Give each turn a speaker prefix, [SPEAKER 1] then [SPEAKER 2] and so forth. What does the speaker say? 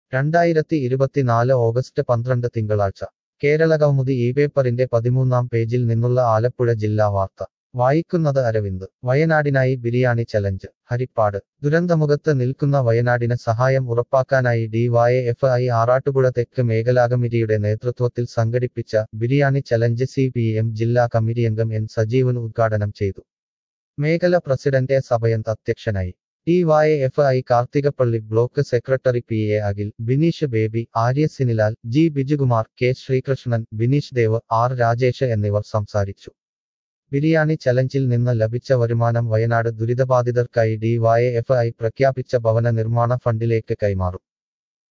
[SPEAKER 1] 2024 August 12 തിങ്കളാഴ്ച കേരളകൗമുദി പേപ്പറിന്റെ 13-ാം പേജിൽ നിന്നുള്ള ആലപ്പുഴ ജില്ലാ വാർത്ത വായിക്കുന്നത് അരവിന്ദ് വയനാടിനായി ബിരിയാണി ചലഞ്ച് ഹരിപ്പാട് ദുരന്തമുഖത്ത് നിൽക്കുന്ന വയനാടിന് സഹായം ഉറപ്പാക്കാനായി DYFI ആറാട്ടുപുഴ തെക്ക് മേഖലാകമ്മിറ്റിയുടെ നേതൃത്വത്തിൽ സംഘടിപ്പിച്ച ബിരിയാണി ചലഞ്ച് CPM ജില്ലാ കമ്മിറ്റിയംഗം N സജീവൻ ഉദ്ഘാടനം ചെയ്തു. മേഖല പ്രസിഡന്റ് എ സഭയന്ത് അധ്യക്ഷനായി. DYFI Karthikappally block secretary PA Akhil, Bineesh Baby, Arya Sinilal, G Bijukumar, K Sreekrishnan, Bineesh Dev, R Rajesh എന്നിവർ സംസാരിച്ചു. ബിരിയാണി ചലഞ്ചിൽ നിന്ന് ലഭിച്ച വരുമാനം വയനാട് ദുരിതബാധിതർക്കായി DYFI പ്രഖ്യാപിച്ച ഭവന നിർമ്മാണ ഫണ്ടിലേക്ക് കൈമാറും.